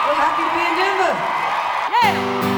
We're happy to be in Denver. Yeah.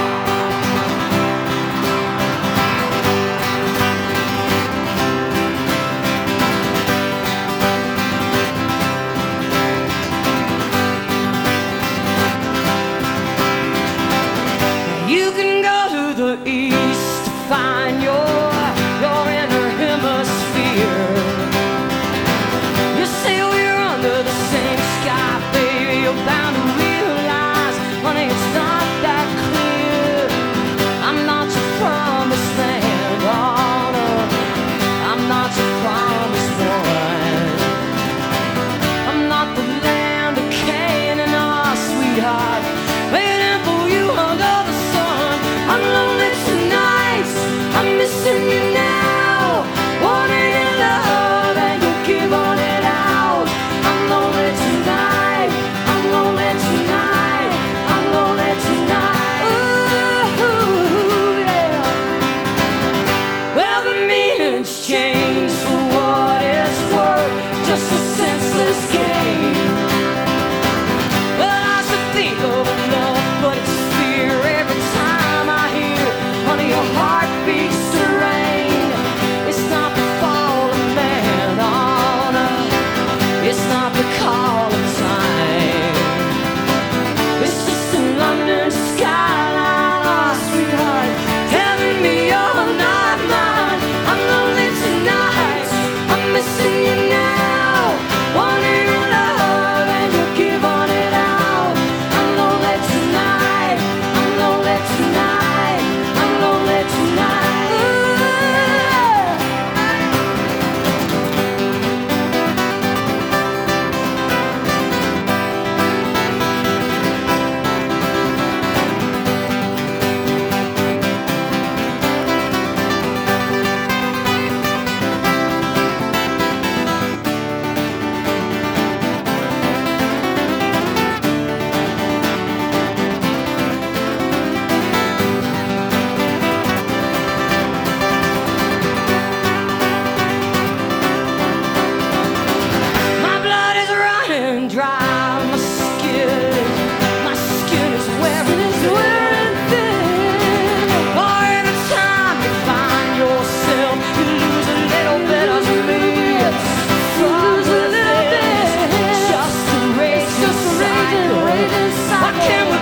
You can go to the east to find your inner hemisphere. You say we're under the same sky, baby. You're bound to realize, honey, it's not that clear. I'm not your promised land, oh no. I'm not your promised one. I'm not the land of Canaan, oh sweetheart, waiting for you under the sun. I'm lonely tonight, I'm missing you now, wanting your love and you give on it out. I'm lonely tonight, I'm lonely tonight, I'm lonely tonight. Ooh, yeah. Well, the meaning's changed for what it's worth, just a senseless game. Well, I should think of love, but it's fear every time I hear, honey, your heart beats to rain. It's not the fall of man, oh no. It's not the call of time. It's just a London skyline, oh sweetheart, telling me you're not mine. I'm lonely tonight, I'm missing you now, wanting your love and you give on it out. I'm lonely tonight, I'm lonely tonight, I'm lonely tonight. Ooh. My blood is running dry, my skin is wearing thin. For every time you find yourself, you lose a little bit of me. Lose a little bit, just a raging cycle. Why can't we